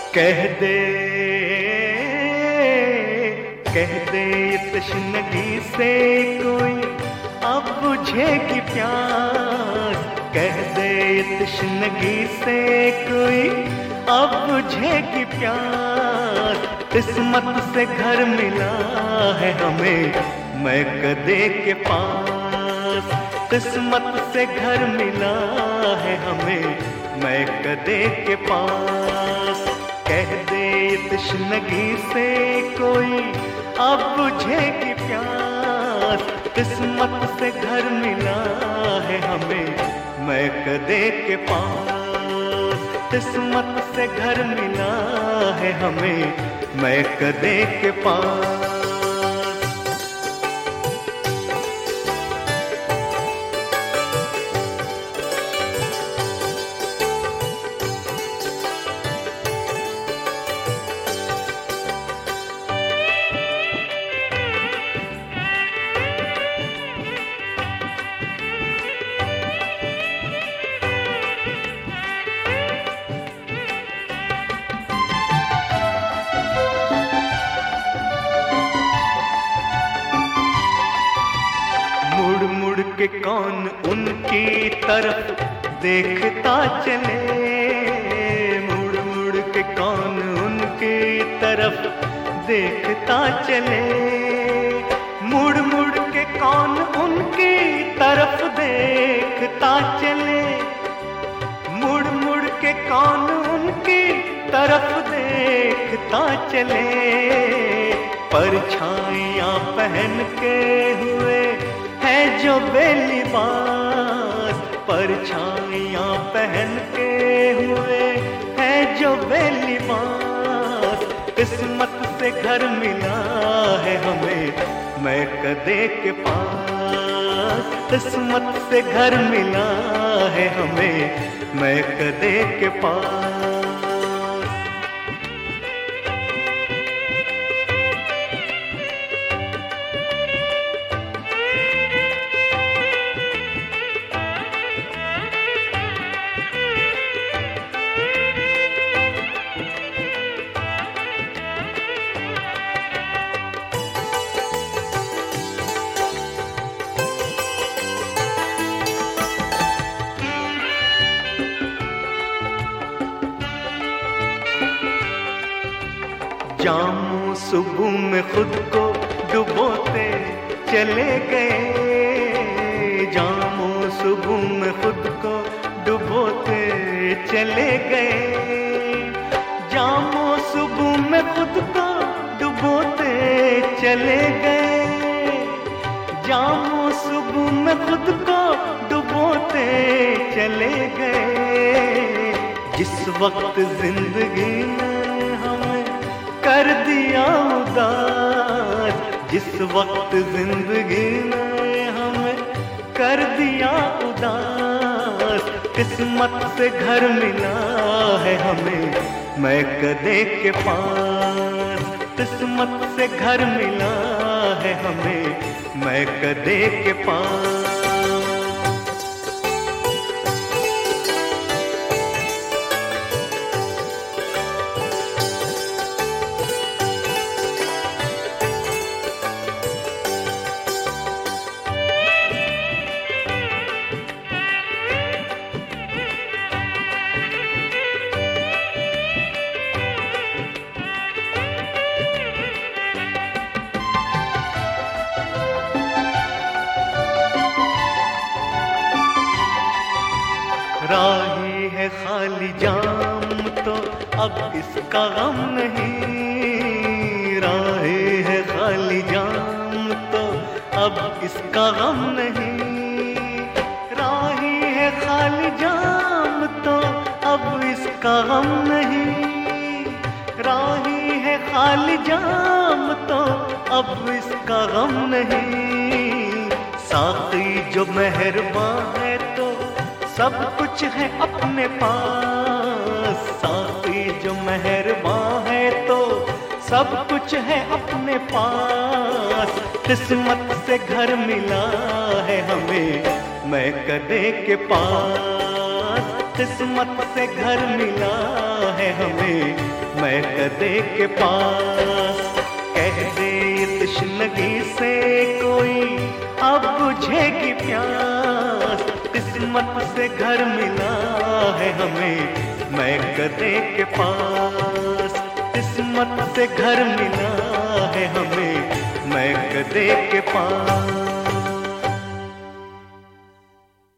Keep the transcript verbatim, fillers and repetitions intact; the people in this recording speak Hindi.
कह दे कह दे तशनगी से कोई अब बुझेगी प्यास। कह दे तशनगी से कोई अब बुझेगी प्यास। किस्मत से घर मिला है हमें मैं कदे के पास। किस्मत से घर मिला है हमें मैं कदे के पास। कह दे तशनगी से कोई अब बुझेगी प्यास। किस्मत से घर मिला है हमें मैं कदे के पास। किस्मत से घर मिला है हमें मैं कदे के पास। मुड़ मुड़ के कौन उनकी तरफ देखता चले। मुड़ मुड़ के कौन उनकी तरफ देखता चले। मुड़ मुड़ के कौन उनकी तरफ देखता चले। मुड़ मुड़ के कौन उनकी तरफ देखता चले। परछाइयां पहन के हुए है जो बेलिबास। परछाइयां पहन के हुए है जो बेलिबास। किस्मत से घर मिला है हमें मैं कदे के पास। किस्मत से घर मिला है हमें मैं कदे के पास। जामों सुबह में खुद को डुबोते चले गए। जामों सुबह में खुद को डुबोते चले गए। जामों सुबह में खुद को डुबोते चले गए। जामों सुबह में खुद को डुबोते चले गए। जिस वक्त जिंदगी ने कर दिया उदास। जिस वक्त जिंदगी ने हमें कर दिया उदास। किस्मत से घर मिला है हमें मैं कदे के पास। किस्मत से घर मिला है हमें मैं कदे के पास। राही है खाली जाम तो अब इसका गम नहीं। राही है खाली जाम तो अब इसका गम नहीं। राही है खाली जाम तो अब इसका गम नहीं। राही है खाली जाम तो अब इसका गम नहीं। साक़ी जो मेहरबान है तो सब कुछ है अपने पास। साक़ी जो मेहरबान है तो सब कुछ है अपने पास। किस्मत से घर मिला है हमें मैं कदे के पास। किस्मत से घर मिला है हमें मैं कदे के पास। कह दे तश्नगी से कोई अब बुझेगी प्यास। किस्मत से घर मिला है हमें मैं कदे के पास। किस्मत से घर मिला है हमें मैं कदे के पास।